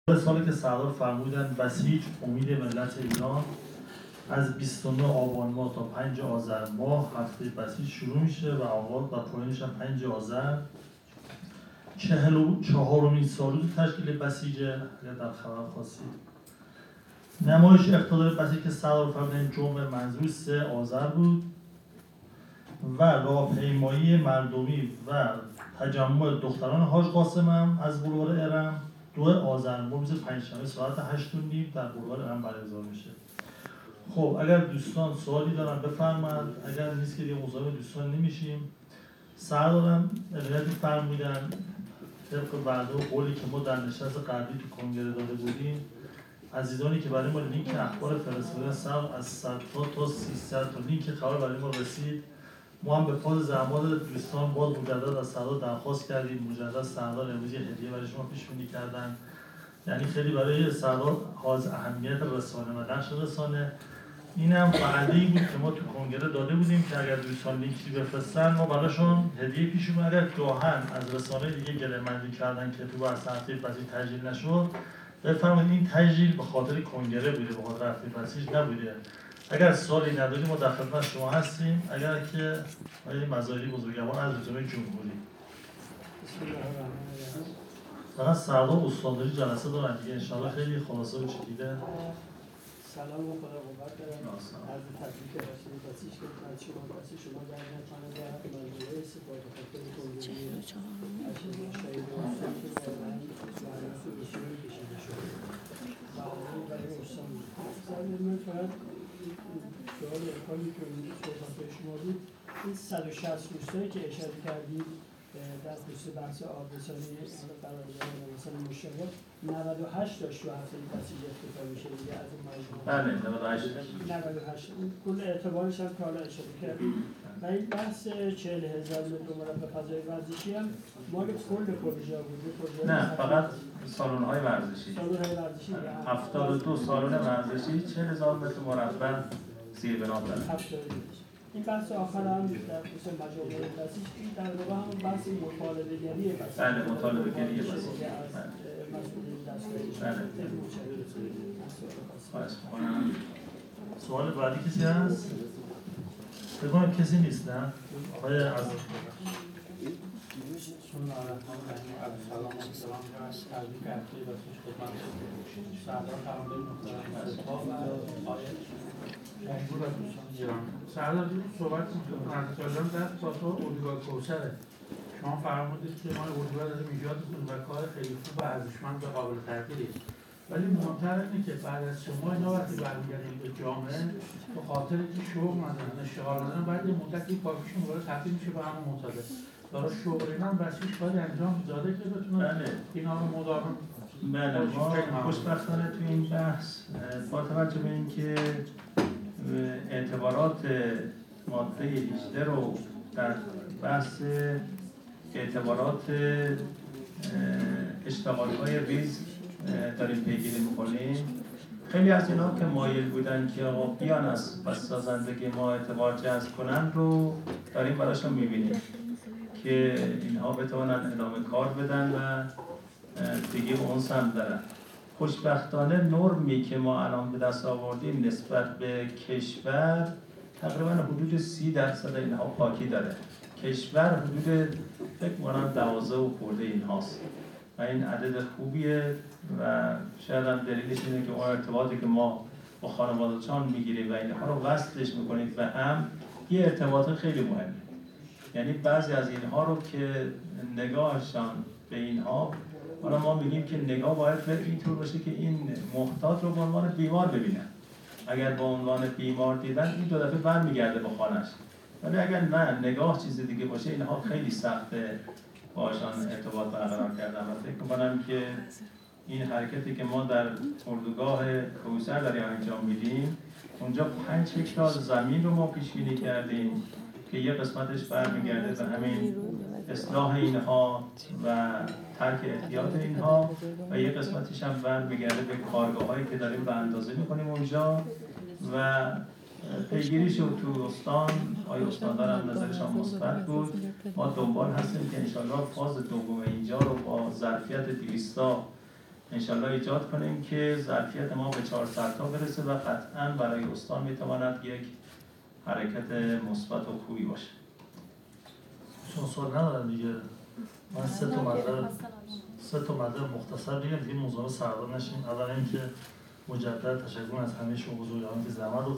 سالی که سردار فرمودن بسیج امید ملت ایران از 29 آبان ماه تا 5 آذر ماه هفته بسیج شروع میشه و آغاز و پایانش هم 5 آذر 44مین سالروز تشکیل بسیجه. اگر در خبر خواستید نمایش اقتدار بسیج که سردار فرمودن جمعه منظور 3 آذر بود و راهپیمایی مردمی و تجمع دختران حاج قاسم هم از بلوار ارم 2 آذر ماه روز پنجشنبه ساعت 8:30 در بلوار ارم برگزار میشه. خب اگر دوستان سوالی دارن بفرمایند، اگر نیست که دیگه مزاحم دوستان نمیشیم. سردارم علتی فرمودن طبق وعده و قولی که ما در نشست قبلی تو کنگره داده بودیم، عزیزانی که برای ما لینک اخبار فرستادن از 100 تا 300 تا لینک خبر برای ما رسید، ما هم به فاز زحمات دوستان باز مجدد از سردار درخواست کردیم. مجدد سردار امروز هدیه برای شما پیش بینی کردن، یعنی خیلی برای سردار حائز اهمیت رسانه و نقش رسانه. اینم وعده‌ای بود که ما تو کنگره داده بودیم که اگر دوستان لینکی بفرستن ما براشون هدیه پیش می‌بریم. اگر گاهن از رسانه دیگه گله‌مندی کردن که تو واسه هفته بسیج تسجیل نشد، بفرمایید این تسجیل به خاطر کنگره بوده، به خاطر هفته بسیج نبوده. اگر سوالی نداریم ما در خدمت شما هستیم. اگر که آقای مظاهری بزرگوار از رژیم جمهوری فقط سردار استانداری جلسه دارن دیگه، انشاءالله خیلی خلاصه و چکیده. سلام و خدا قوت دارم. از تبریک رسول بسیج که از شما بسیج شما در نتانه در منظوره استفاده خاطر کنگره اشیاء شاید و سلطه برمانی معلومات و بسیاری کشیده شده و آنهایی برای استان بود. من فقط سوال ارکامی که صحبت شما بود، این 160 روستایی که اشاره کردید در خصوص بحث آبرسانی قرارداد مثلا مشترک 98 تا شو هفته بسیج افتتاح میشه دیگه از این مجموعه. بله 98 کل اعتبارش هم که حالا اشاره کردید. و این بحث 40,000 متر مربع فضای ورزشی هم مال کل پروژه بوده. نه فقط سالن‌های ورزشی. سالن‌های ورزشی 72 سالن ورزشی 40,000 متر مربع زیر بنا داره. 72. این بحث آخر هم در خصوص مجامع بسیج این در واقع هم بحث مطالبه‌گری بسیج. بله مطالبه‌گری بسیج. سوال بعدی کسی هست؟ بگم کسی نیست نه؟ آقای عزیز سردار جون صحبت می‌کنم از سالان در ساسو اردوگاه کوثره. شما فرمودید که ما اردوگاه داریم ایجاد می‌کنیم و کار خیلی خوب و ارزشمند و قابل تقدیری، ولی مهم‌تر اینه که بعد از شما اینا وقتی برمیگردیم به جامعه به خاطر اینکه شغل ندارن، اشتغال ندارن، بعد یه مدتی کارشون دوباره تبدیل میشه به همون معتاد. برای شغل اینا بسیج باید انجام داده که بتونن اینا رو مداوم. بله ما خوشبختانه تو این بحث با توجه به اینکه اعتبارات ماده 18 رو در بحث اعتبارات اشتغال‌های ریز داریم پیگیری می‌کنیم، خیلی از اینا که مایل بودن که آقا بیان از بازسازندگی ما اعتبار جذب کنن رو داریم براشون می‌بینیم که اینها بتوانن ادامه کار بدن و دیگه اونس هم دارن. خوشبختانه نرمی که ما الان به دست آوردیم نسبت به کشور تقریبا حدود 30% اینها پاکی داره. کشور حدود فکر می‌کنم 12 و خورده اینهاست و این عدد خوبیه و شاید هم دلیلش اینه که اون ارتباطی که ما با خانواده‌چان میگیریم و اینها رو وصلش میکنیم و هم یه ارتباط خیلی مهمه. یعنی بعضی از اینها رو که نگاهشان به اینها، حالا ما میگیم که نگاه باید به اینطور باشه که این محتاج رو به عنوان بیمار ببینن. اگر به عنوان بیمار دیدن این دو دفعه برمیگرده به خانه‌اش، ولی اگر نه نگاه چیز دیگه باشه اینها خیلی سخته باشان ارتباط برقرار کردن. و فکر می‌کنم که این حرکتی که ما در اردوگاه کوثر داریم انجام میدیم، اونجا 5 هکتار زمین رو ما پیش بینی کردیم که یه قسمتش برمیگرده به همین اصلاح اینها و ترک احتیاط اینها و یه قسمتش هم برمیگرده به کارگاه‌هایی که داریم به اندازه می‌کنیم اونجا و پیگیریش رو تو استان آقای استاندار هم نظرشان مثبت بود. ما دنبال هستیم که انشاءالله فاز دوم اینجا رو با ظرفیت 200 انشالله ایجاد کنیم که ظرفیت ما به 400 تا برسه و قطعا برای استان میتواند یک حرکت مثبت و خوبی باشه. چون سوال ندارم دیگه. من سه تا مطلب مختصر بگم دیگه موضوع سرد نشیم. اولا اینکه مجدد تشکر از همه شما بزرگان که زحمت